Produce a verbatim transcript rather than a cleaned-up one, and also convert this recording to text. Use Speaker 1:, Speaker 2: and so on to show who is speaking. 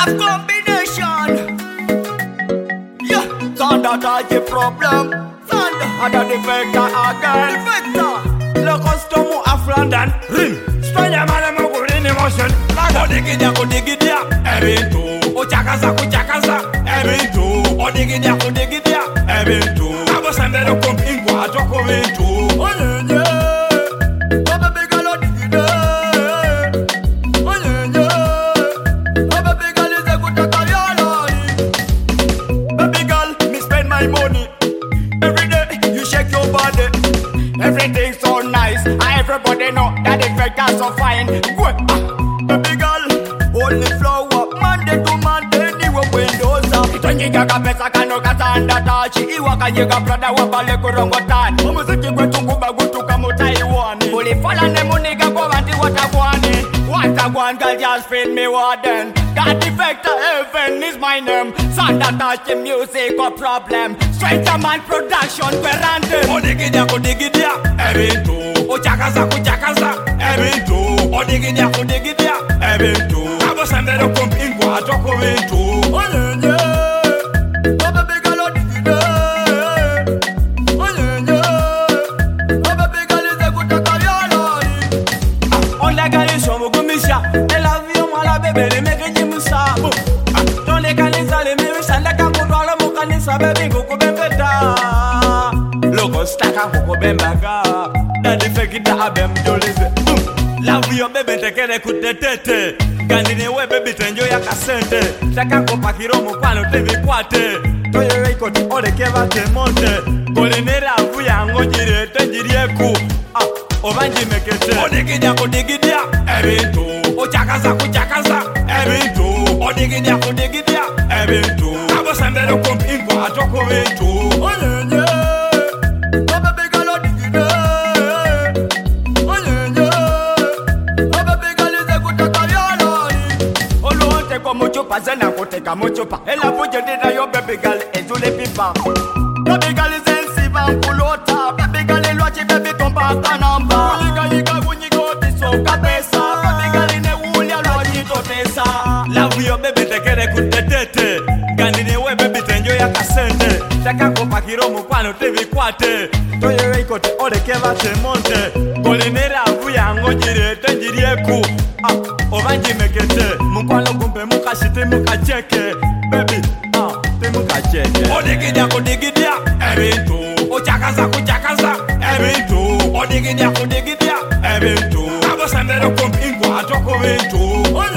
Speaker 1: Love combination. Yeah, Thunder got the problem. Thunder, other defector again. Defector.
Speaker 2: Le costume afrandan. Rim. Spanya mala mo in emotion. Lago digidia ko digidia. Ebintu. O chakaza ko chakaza. Ebintu. O digidia ko digidia. Ebintu. Abo sandero kompingo atoko bintu.
Speaker 1: Onyenye. Baba bigalo digide. Onyenye. Baba bigalo is a good takayalani. Baby girl, me spend my money. Every day you shake your body. Everything's so nice. Everybody know that the factors so fine. Good. Baby girl, only flower. Monday to Monday, niwe windows up. Itonyiga kapesa kano kasanda tachi. Iwa kanyiga brada wabale kurongo tani. Umuziki kwetu kuba gutuka mutaiwani. Ulifala ne muniga kwa wanti watagwani. Watagwan girl just spin me warden. That defector heaven is my name. Sanda touch music or problem. Stranger man production verandem.
Speaker 2: O digidia ko digidia. Ebintu. O chakaza ko chakaza. Ebintu. O digidia ko digidia. Ebintu. Abo sandero kompingo atoko bintu.
Speaker 1: Onyenye. Baba bigalo digide. Onyenye. Baba bigalo is a good takayalani.
Speaker 2: On la gare sur mon commissaire. Elle a vu moi la bébé les mecs qui me savent. Dans les canisa les mecs ça n'a qu'à contrôler la mon canisa bébé koko bembeta. Logo staka koko bembaga. Da defekita abem jolise. La vie bébé te kere kute tete. Gandine we bébé tenjo ya kasente. Taka kopa kiromo kwano te bikwate. Toyo reiko ti ore keva te monte. Kolenera vuya ngojire tenjirie ku. Ah, obanji mekete. O digidia ko digidia. Ebintu. O chakaza ko chakaza. Ebintu. O digidia ko digidia. Ebintu. Abo sandero kompingo atoko bintu.
Speaker 1: Onyenye. Baba bigalo digide. Onyenye. Baba bigalo is a good takayalani. Oluonte kwa mochopa zena kuteka mochopa. Ela buje dida yo baby girl ezule pipa. Baby girl is sensiba kulota. Baby girl elwachi baby tomba kanamba. Liga liga kunyigo tiso kabesa. Baby girl ne wuli alwachi totesa.
Speaker 2: La vie bébé te kere kute tete. Gandine we baby tenjo ya kasente. Taka kopa kiromo kwano te bikwate. Toyo reiko te ore keva te monte. Kolenera vuya ngojire tenjirie ku. Ah, obanji mekete. Mukwano kumpe mukashite mukacheke. Baby, ah, te mukacheke. O digidia ko digidia. Ebintu. O chakaza ko chakaza. Ebintu. O digidia ko digidia. Ebintu. Abo sandero kompingo atoko bintu.